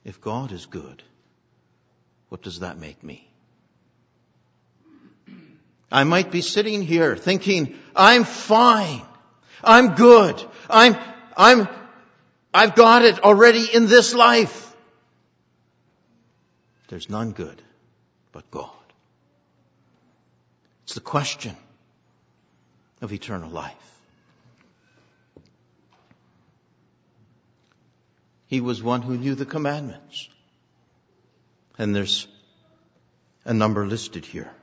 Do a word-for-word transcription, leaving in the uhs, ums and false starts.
If God is good, what does that make me? I might be sitting here thinking, I'm fine. I'm good. I'm, I'm, I've got it already in this life. There's none good but God. It's the question of eternal life. He was one who knew the commandments. And there's a number listed here.